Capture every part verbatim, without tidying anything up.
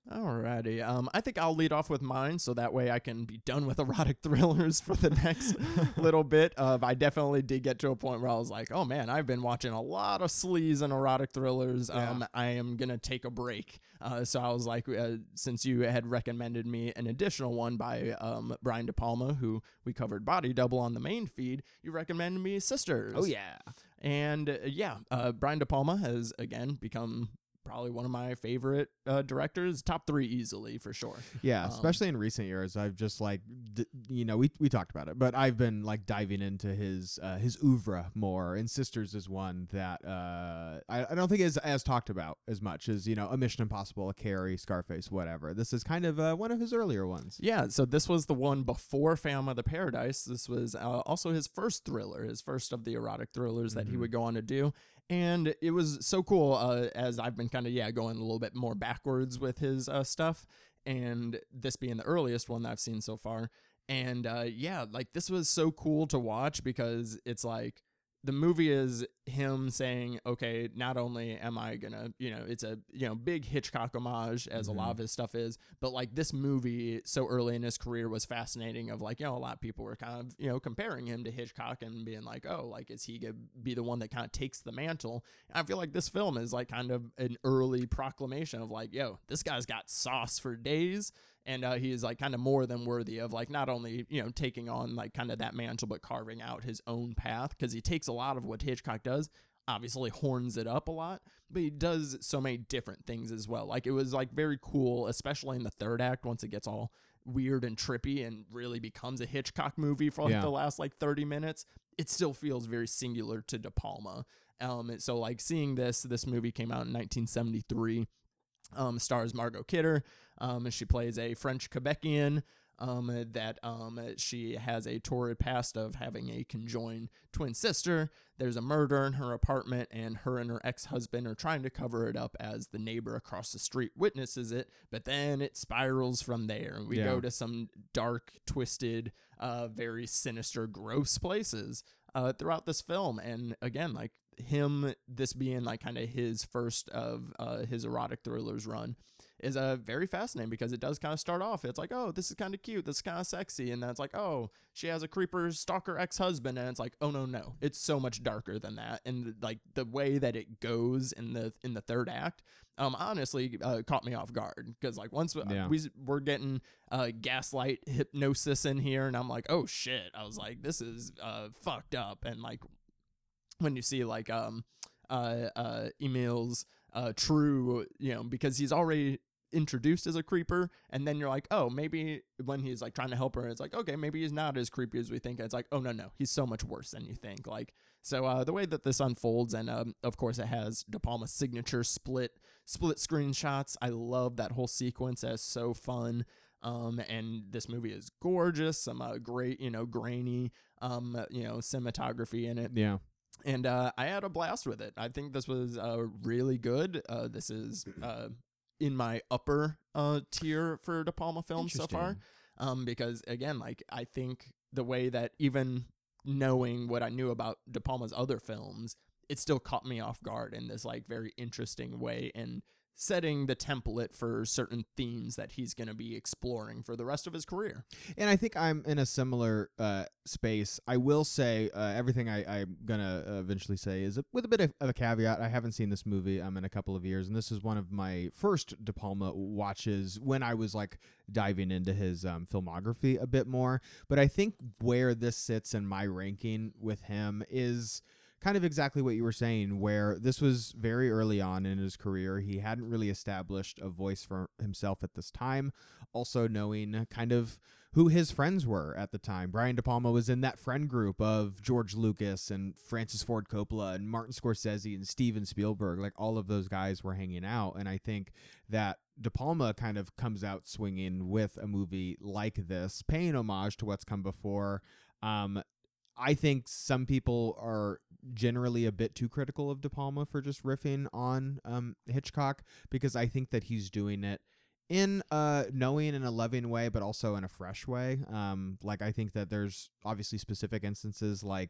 Alrighty. Um, I think I'll lead off with mine, so that way I can be done with erotic thrillers for the next little bit. Of I definitely did get to a point where I was like, "Oh man, I've been watching a lot of sleaze and erotic thrillers. Um, Yeah. I am gonna take a break." Uh, so I was like, uh, since you had recommended me an additional one by um Brian De Palma, who we covered Body Double on the main feed, you recommended me Sisters. Oh yeah. And uh, yeah, uh, Brian De Palma has again become probably one of my favorite uh, directors, top three easily for sure. Yeah, Um, especially in recent years, I've just like, d- you know, we we talked about it, but I've been like diving into his uh, his oeuvre more. And Sisters is one that uh, I, I don't think is as talked about as much as, you know, a Mission Impossible, a Carrie, Scarface, whatever. This is kind of uh, one of his earlier ones. Yeah, so this was the one before Phantom of the Paradise. This was uh, also his first thriller, his first of the erotic thrillers that he Mhm. would go on to do. And it was so cool uh, as I've been kind of, yeah, going a little bit more backwards with his uh, stuff. And this being the earliest one that I've seen so far. And uh, yeah, like this was so cool to watch because it's like, the movie is him saying, okay, not only am I gonna, you know, it's a, you know, big Hitchcock homage as Mhm. a lot of his stuff is, but like this movie so early in his career was fascinating of like, you know, a lot of people were kind of, you know, comparing him to Hitchcock and being like, oh, like, is he gonna be the one that kind of takes the mantle? And I feel like this film is like kind of an early proclamation of like, yo, this guy's got sauce for days. And uh, he is like kind of more than worthy of like not only, you know, taking on like kind of that mantle, but carving out his own path because he takes a lot of what Hitchcock does, obviously horns it up a lot, but he does so many different things as well. Like it was like very cool, especially in the third act once it gets all weird and trippy and really becomes a Hitchcock movie for like Yeah. the last like thirty minutes. It still feels very singular to De Palma. Um, so like seeing this, this movie came out in nineteen seventy-three. Um, stars Margot Kidder. Um, she plays a French Quebecian um, that um, she has a torrid past of having a conjoined twin sister. There's a murder in her apartment, and her and her ex-husband are trying to cover it up as the neighbor across the street witnesses it, but then it spirals from there, and we Yeah. go to some dark, twisted, uh, very sinister, gross places uh, throughout this film. And again, like, him, this being like kind of his first of uh, his erotic thrillers run, is uh, very fascinating because it does kind of start off. It's like, oh, this is kind of cute. This is kind of sexy. And then it's like, oh, she has a creeper stalker ex-husband. And it's like, oh, no, no. It's so much darker than that. And like the way that it goes in the in the third act, um, honestly, uh, caught me off guard. Because like once Yeah. we, we're getting uh, gaslight hypnosis in here, and I'm like, oh, shit. I was like, this is uh, fucked up. And like when you see like um uh uh Emil's uh true, you know, because he's already introduced as a creeper, and then you're like, oh, maybe when he's like trying to help her, it's like, okay, maybe he's not as creepy as we think. And it's like, oh no no he's so much worse than you think. Like, so uh the way that this unfolds, and um of course it has De Palma's signature split split screen shots. I love that whole sequence. That's so fun. Um, and this movie is gorgeous. Some uh, great, you know, grainy, um, you know, cinematography in it. Yeah. And uh, I had a blast with it. I think this was uh, really good. Uh, this is uh, in my upper uh, tier for De Palma films so far. Interesting. Um, because again, like I think the way that even knowing what I knew about De Palma's other films, it still caught me off guard in this like very interesting way, and setting the template for certain themes that he's going to be exploring for the rest of his career. And I think I'm in a similar uh, space. I will say uh, everything I, I'm going to eventually say is a, with a bit of, of a caveat. I haven't seen this movie um, in a couple of years, and this is one of my first De Palma watches when I was like diving into his um, filmography a bit more. But I think where this sits in my ranking with him is kind of exactly what you were saying, where this was very early on in his career. He hadn't really established a voice for himself at this time. Also knowing kind of who his friends were at the time. Brian De Palma was in that friend group of George Lucas and Francis Ford Coppola and Martin Scorsese and Steven Spielberg. Like all of those guys were hanging out. And I think that De Palma kind of comes out swinging with a movie like this, paying homage to what's come before. Um, I think some people are generally a bit too critical of De Palma for just riffing on um, Hitchcock, because I think that he's doing it in a knowing and a loving way, but also in a fresh way. Um, like I think that there's obviously specific instances like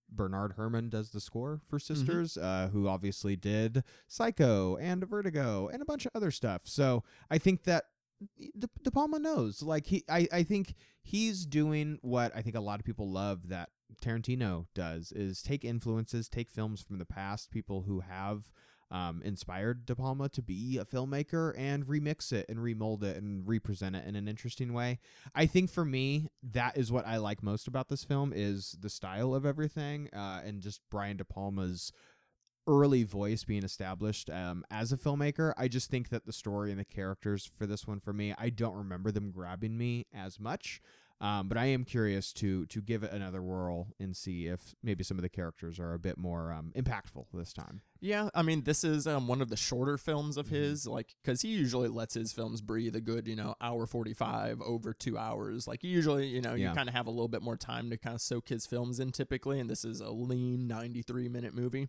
Bernard Herrmann does the score for Sisters, mm-hmm. uh, who obviously did Psycho and Vertigo and a bunch of other stuff. So I think that De, De Palma knows. Like he, I, I think he's doing what I think a lot of people love that Tarantino does, is take influences, take films from the past, people who have um, inspired De Palma to be a filmmaker, and remix it and remold it and represent it in an interesting way. I think for me, that is what I like most about this film, is the style of everything, uh, and just Brian De Palma's early voice being established um, as a filmmaker. I just think that the story and the characters for this one, for me, I don't remember them grabbing me as much. Um, but I am curious to to give it another whirl and see if maybe some of the characters are a bit more um, impactful this time. Yeah, I mean, this is um, one of the shorter films of his, Mm-hmm. like, because he usually lets his films breathe a good, you know, hour forty-five, over two hours. Like, usually, you know, Yeah. you kind of have a little bit more time to kind of soak his films in typically, and this is a lean ninety-three minute movie.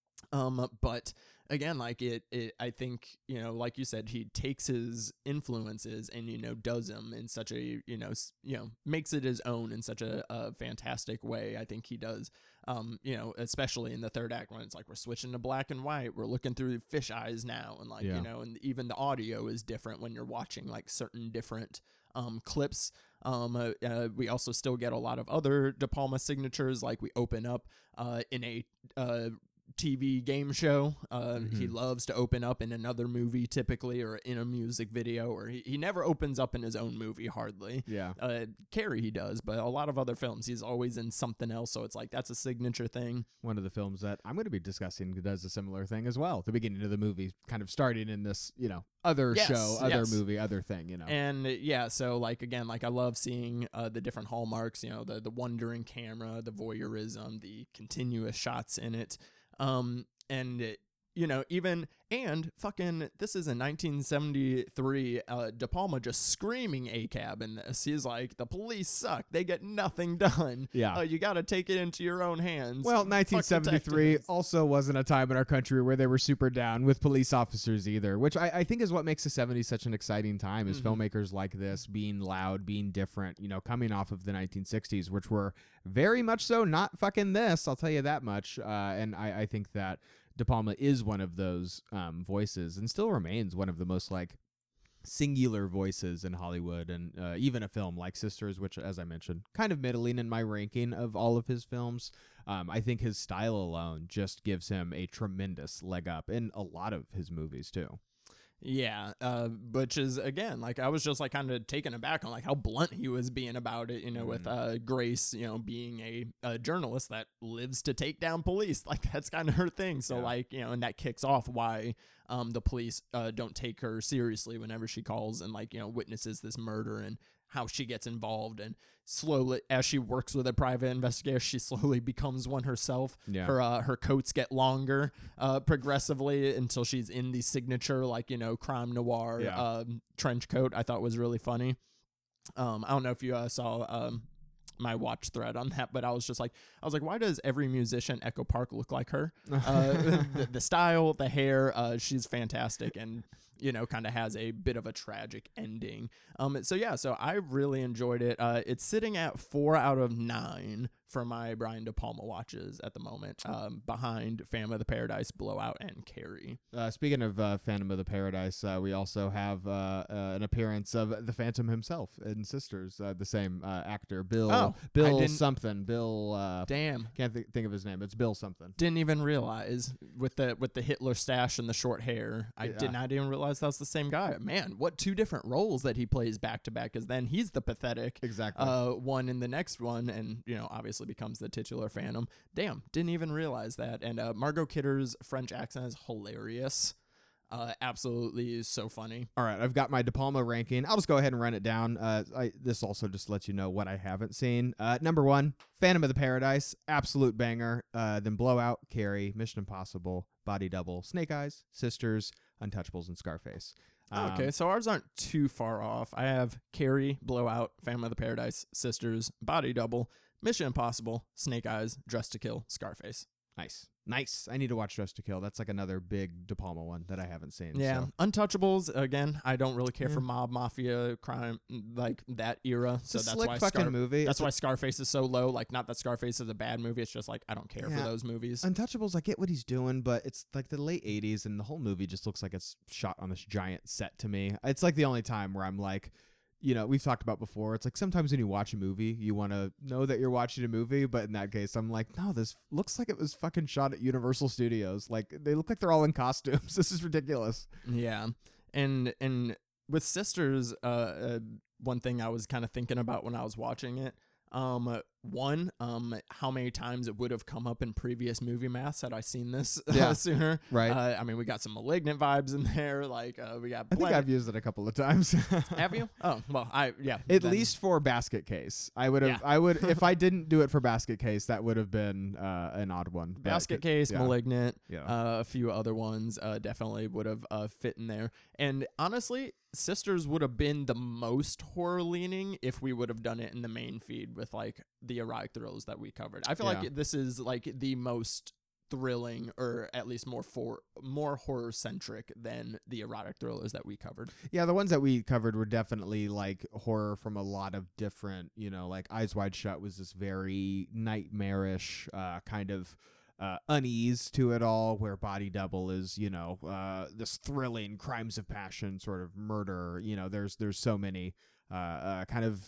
Um, but again, like it, it, I think, you know, like you said, he takes his influences and, you know, does them in such a, you know, s- you know, makes it his own in such a, a fantastic way. I think he does, um, you know, especially in the third act when it's like, we're switching to black and white, we're looking through fish eyes now. And like, Yeah. you know, and even the audio is different when you're watching like certain different, um, clips. Um, uh, uh, we also still get a lot of other De Palma signatures. Like we open up, uh, in a, uh, T V game show. Uh, Mm-hmm. He loves to open up in another movie typically, or in a music video, or he, he never opens up in his own movie hardly. Yeah. Uh, Carrie he does, but a lot of other films he's always in something else. So it's like, that's a signature thing. One of the films that I'm going to be discussing does a similar thing as well. The beginning of the movie kind of starting in this, you know, other Yes, show, other yes. movie, other thing, you know. And uh, yeah, so like, again, like I love seeing uh, the different hallmarks, you know, the, the wandering camera, the voyeurism, the continuous shots in it. Um, and, it, you know, even, and fucking, this is a nineteen seventy-three, uh, De Palma just screaming A C A B in this. He's like, the police suck. They get nothing done. Yeah. Uh, you got to take it into your own hands. Well, Fuck nineteen seventy-three detectives. also wasn't a time in our country where they were super down with police officers either, which I, I think is what makes the seventies such an exciting time, is Mhm. filmmakers like this being loud, being different, you know, coming off of the nineteen sixties, which were very much so not fucking this, I'll tell you that much. Uh, and I, I think that De Palma is one of those um, voices, and still remains one of the most like singular voices in Hollywood, and uh, even a film like Sisters, which, as I mentioned, kind of middling in my ranking of all of his films. Um, I think his style alone just gives him a tremendous leg up in a lot of his movies too. Yeah, uh, which is, again, like I was just like kind of taken aback on like how blunt he was being about it, you know, with uh, Grace, you know, being a, a journalist that lives to take down police. Like that's kind of her thing. So Yeah. like, you know, and that kicks off why um, the police uh, don't take her seriously whenever she calls and like, you know, witnesses this murder, and how she gets involved, and slowly as she works with a private investigator, she slowly becomes one herself. Yeah. Her uh, her coats get longer uh, progressively until she's in the signature, like, you know, crime noir Yeah. um, trench coat. I thought was really funny. Um, I don't know if you uh, saw um, my watch thread on that, but I was just like, I was like, why does every musician Echo Park look like her? Uh, the, the style, the hair, uh, she's fantastic, and you know, kind of has a bit of a tragic ending. Um, so yeah, so I really enjoyed it. Uh, it's sitting at four out of nine for my Brian De Palma watches at the moment, um, behind Phantom of the Paradise, Blowout, and Carrie. Uh, speaking of uh, Phantom of the Paradise, uh, we also have uh, uh, an appearance of the Phantom himself in Sisters, uh, the same uh, actor, Bill Oh, I Bill didn't- something, Bill. Uh, Damn. can't th- think of his name. It's Bill something. Didn't even realize with the with the Hitler stash and the short hair. I Yeah. did not even realize that was the same guy. Man, what two different roles that he plays back to back? Because then he's the pathetic Exactly. uh, one in the next one, and you know, obviously becomes the titular Phantom. Damn, didn't even realize that. And uh, Margot Kidder's French accent is hilarious. Uh, absolutely is so funny. All right, I've got my De Palma ranking. I'll just go ahead and run it down. Uh, I, this also just lets you know what I haven't seen. Uh, number one, Phantom of the Paradise, absolute banger. Uh, then Blowout, Carrie, Mission Impossible, Body Double, Snake Eyes, Sisters, Untouchables, and Scarface. Um, Okay, so ours aren't too far off. I have Carrie, Blowout, Phantom of the Paradise, Sisters, Body Double, Mission Impossible, Snake Eyes, Dressed to Kill, Scarface. Nice. Nice. I need to watch Dress to Kill. That's like another big De Palma one that I haven't seen. Yeah. So. Untouchables, again, I don't really care Yeah. for mob, mafia, crime, like that era. It's So a that's slick why fucking Scar- movie. That's It's why a- Scarface is so low. Like, not that Scarface is a bad movie. It's just like, I don't care Yeah. for those movies. Untouchables, I get what he's doing, but it's like the late eighties, and the whole movie just looks like it's shot on this giant set to me. It's like the only time where I'm like, you know, we've talked about before, it's like sometimes when you watch a movie, you want to know that you're watching a movie, but in that case, I'm like, no, this looks like it was fucking shot at Universal Studios. Like, they look like they're all in costumes. This is ridiculous. Yeah. And and with Sisters, uh, uh one thing I was kind of thinking about when I was watching it, um one, um how many times it would have come up in previous movie maths had I seen this Yeah. uh, sooner. Right. Uh, I mean, we got some Malignant vibes in there. Like, uh, we got. I think plenty- I've used it a couple of times. Have you? Oh well, I yeah. At then- least for Basket Case. I would have, Yeah. I would, if I didn't do it for Basket Case, that would have been uh, an odd one. But Basket it- Case, yeah. Malignant, Yeah. uh, a few other ones uh, definitely would have uh, fit in there. And honestly, Sisters would have been the most horror leaning if we would have done it in the main feed with like the erotic thrills that we covered. I feel Yeah. like this is like the most thrilling, or at least more for more horror centric than the erotic thrillers that we covered. Yeah, the ones that we covered were definitely like horror from a lot of different, you know, like Eyes Wide Shut was this very nightmarish uh, kind of uh, unease to it all, where Body Double is, you know, uh, this thrilling crimes of passion sort of murder. You know, there's there's so many uh, uh, kind of.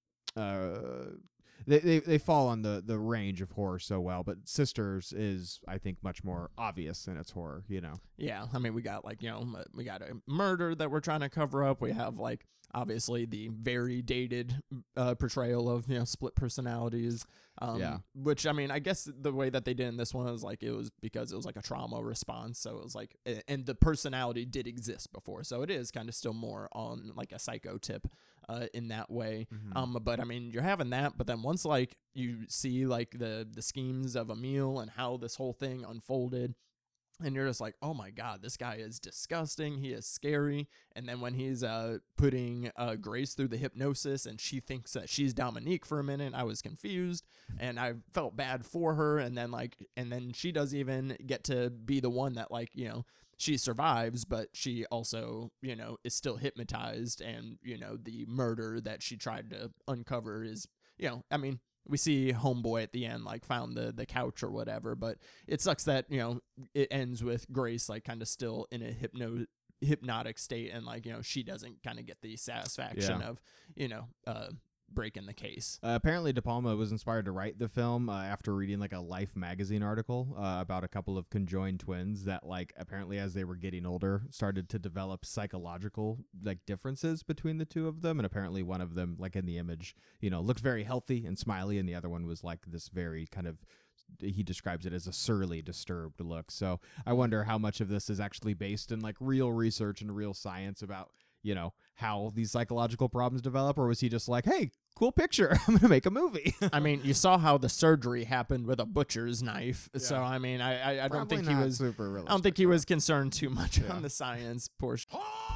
Uh, They, they they fall on the, the range of horror so well, but Sisters is, I think, much more obvious in its horror, you know. Yeah, I mean, we got like, you know, m- we got a murder that we're trying to cover up. We have like obviously the very dated uh, portrayal of, you know, split personalities. Um, Yeah. Which, I mean, I guess the way that they did in this one was like, it was because it was like a trauma response. So it was like, a- and the personality did exist before. So it is kind of still more on like a psycho tip uh, in that way. Mhm. Um, but I mean, you're having that, but then once like you see like the, the schemes of Emil and how this whole thing unfolded, and you're just like, oh my God, this guy is disgusting. He is scary. And then when he's uh, putting uh, Grace through the hypnosis and she thinks that she's Dominique for a minute, I was confused and I felt bad for her. And then like, and then she does even get to be the one that like, you know, she survives, but she also, you know, is still hypnotized. And, you know, the murder that she tried to uncover is, you know, I mean, we see Homeboy at the end, like found the, the couch or whatever, but it sucks that, you know, it ends with Grace, like kind of still in a hypno hypnotic state. And like, you know, she doesn't kind of get the satisfaction Yeah. of, you know, uh, breaking the case. Uh, apparently, De Palma was inspired to write the film uh, after reading like a Life magazine article uh, about a couple of conjoined twins that, like, apparently as they were getting older, started to develop psychological like differences between the two of them. And apparently, one of them, like in the image, you know, looked very healthy and smiley, and the other one was like this very kind of. He describes it as a surly, disturbed look. So I wonder how much of this is actually based in like real research and real science about, you know, how these psychological problems develop, or was he just like, hey, cool picture, I'm gonna make a movie? I mean, you saw how the surgery happened with a butcher's knife. So, Yeah. I mean, I, I, I don't Probably think he not was, super realistic. I don't think he was concerned too much Yeah. on the science portion.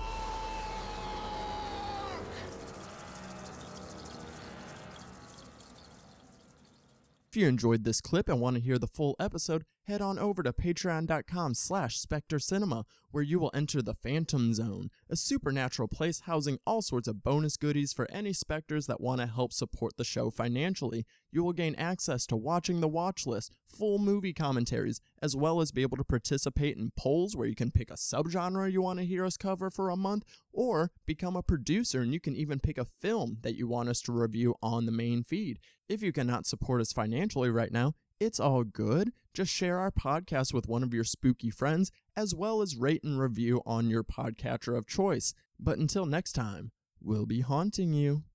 If you enjoyed this clip and want to hear the full episode, head on over to patreon.com slash Spectre Cinema, where you will enter the Phantom Zone, a supernatural place housing all sorts of bonus goodies for any Spectres that want to help support the show financially. You will gain access to watching the watch list, full movie commentaries, as well as be able to participate in polls where you can pick a subgenre you want to hear us cover for a month, or become a producer and you can even pick a film that you want us to review on the main feed. If you cannot support us financially right now, it's all good. Just share our podcast with one of your spooky friends, as well as rate and review on your podcatcher of choice. But until next time, we'll be haunting you.